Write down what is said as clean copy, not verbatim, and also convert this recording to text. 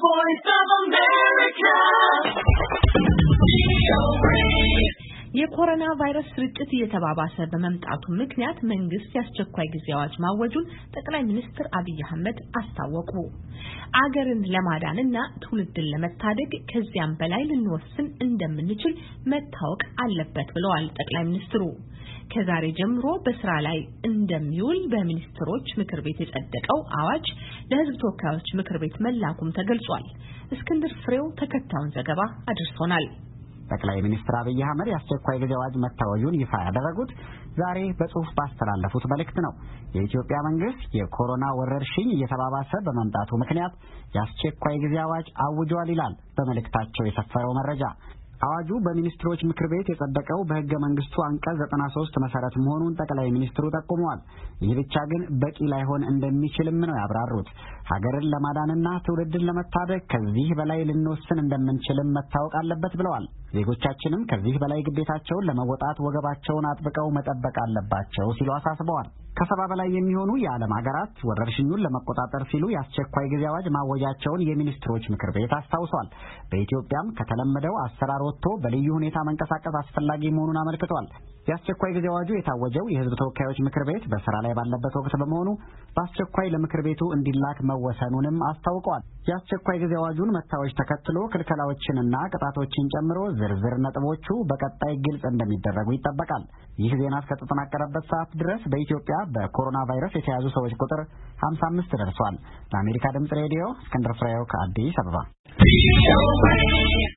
voice of America. የኮሮና ቫይረስ ስርጭት እየተባባሰ በመምጣቱ ምክንያት መንግስት ያስቸኳይ ጊዜ አዋጅ ማወጁን ጠቅላይ ሚኒስትር አብይ አህመድ አስታወቁ። አገርን ለማዳንና ትውልድን ለመታደግ ከዚያም በላይ ልንወስን እንደምንችል መታወቅ አለበት ብለዋል ጠቅላይ ሚኒስትሩ። ከዛሬ ጀምሮ በስራ ላይ እንደሚውል በሚኒስትሮች ምክር ቤት የጸደቀው አዋጅ ለሕዝብ ተወካዮች ምክር ቤት መላኩም ተገልጿል። እስክንድር ፍሬው ተከታዩን ዘገባ አድርሶናል። ጠቅላይ ሚኒስትር አብይ አህመድ ያስቸኳይ ጊዜ አዋጅ መታወጁን ይፋ ያደረጉት ዛሬ በጽሁፍ ባስተላለፉት መልእክት ነው። የኢትዮጵያ መንግስት የኮሮና ወረርሽኝ እየተባባሰ በመምጣቱ ምክንያት ያስቸኳይ ጊዜ አዋጅ አውጇል ይላል በመልእክታቸው የሰፈረው መረጃ። አዋጁ በሚኒስትሮች ምክር ቤት የጸደቀው በህገ መንግስቱ አንቀጽ 93 መሰረት መሆኑን ጠቅላይ ሚኒስትሩ ጠቁመዋል። ይህ ብቻ ግን በቂ ላይሆን እንደሚችልም ነው ያብራሩት። ሀገርን ለማዳንና ትውልድን ለመታደግ ከዚህ በላይ ልንወስን እንደምንችልም መታወቅ አለበት ብለዋል። ዜጎቻችንም ከዚህ በላይ ግዴታቸውን ለመወጣት ወገባቸውን አጥብቀው መጠበቅ አለባቸው ሲሉ አሳስበዋል። ከሰባ በላይ የሚሆኑ የዓለም ሀገራት ወረርሽኙን ለመቆጣጠር ሲሉ የአስቸኳይ ጊዜ አዋጅ ማወጃቸውን የሚኒስትሮች ምክር ቤት አስታውሷል። በኢትዮጵያም ከተለመደው አሰራር ወጥቶ በልዩ ሁኔታ መንቀሳቀስ አስፈላጊ መሆኑን አመልክቷል። የአስቸኳይ ጊዜ አዋጁ የታወጀው የሕዝብ ተወካዮች ምክር ቤት በስራ ላይ ባለበት ወቅት በመሆኑ በአስቸኳይ ለምክር ቤቱ እንዲላክ መወሰኑንም አስታውቀዋል። የአስቸኳይ ጊዜ አዋጁን መታወጅ ተከትሎ ክልከላዎችንና ቅጣቶችን ጨምሮ ዝርዝር ነጥቦቹ በቀጣይ ግልጽ እንደሚደረጉ ይጠበቃል። ይህ ዜና እስከተጠናቀረበት ሰዓት ድረስ በኢትዮጵያ በኮሮና ቫይረስ የተያዙ ሰዎች ቁጥር 55 ደርሷል። ለአሜሪካ ድምጽ ሬዲዮ እስክንድር ፍሬው ከአዲስ አበባ